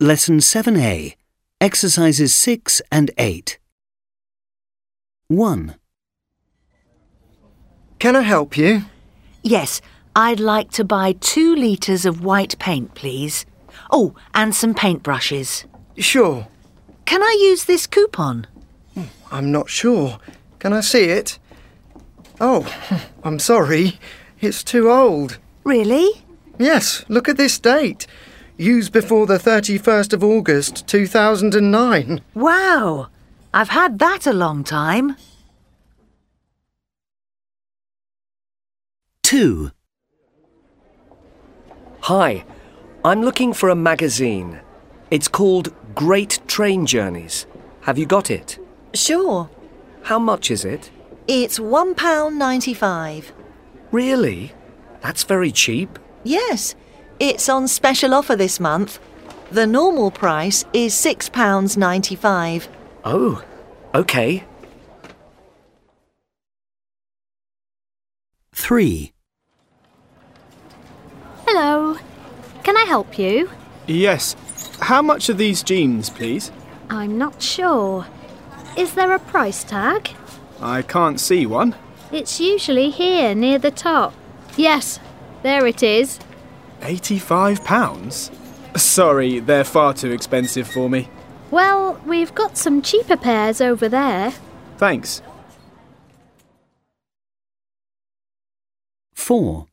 Lesson 7A, Exercises 6 and 8. 1. Can I help you? Yes, I'd like to buy 2 litres of white paint, please. Oh, and some paintbrushes. Sure. Can I use this coupon? I'm not sure. Can I see it? Oh, I'm sorry. It's too old. Really? Yes, look at this date. Used before the 31st of August, 2009. Wow! I've had that a long time. 2. Hi, I'm looking for a magazine. It's called Great Train Journeys. Have you got it? Sure. How much is it? It's £1.95. Really? That's very cheap. Yes, it's on special offer this month. The normal price is £6.95. Oh, OK. 3. Hello. Can I help you? Yes. How much are these jeans, please? I'm not sure. Is there a price tag? I can't see one. It's usually here near the top. Yes, there it is. £85? Sorry, they're far too expensive for me. Well, we've got some cheaper pairs over there. Thanks. 4.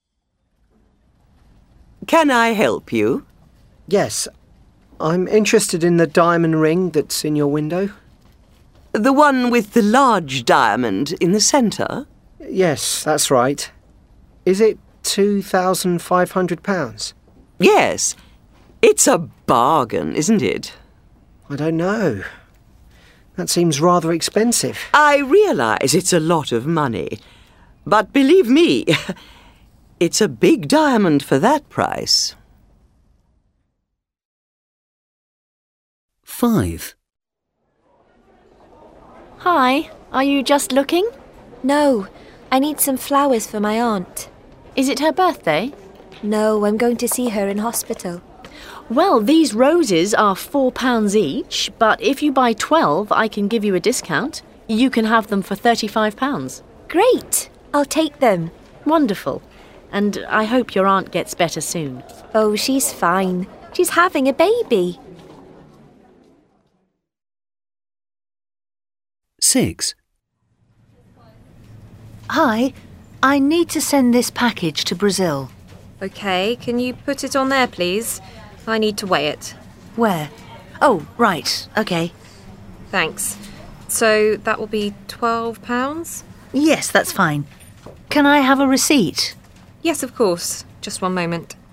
Can I help you? Yes. I'm interested in the diamond ring that's in your window. The one with the large diamond in the centre? Yes, that's right. Is it £2,500? Yes. It's a bargain, isn't it? I don't know. That seems rather expensive. I realise it's a lot of money. But believe me, it's a big diamond for that price. 5. Hi, are you just looking? No, I need some flowers for my aunt. Is it her birthday? No, I'm going to see her in hospital. Well, these roses are £4 each, but if you buy 12, I can give you a discount. You can have them for £35. Great! I'll take them. Wonderful. And I hope your aunt gets better soon. Oh, she's fine. She's having a baby. 6. Hi, I need to send this package to Brazil. OK, can you put it on there, please? I need to weigh it. Where? Oh, right, OK. Thanks. So that will be £12? Yes, that's fine. Can I have a receipt? Yes, of course. Just one moment.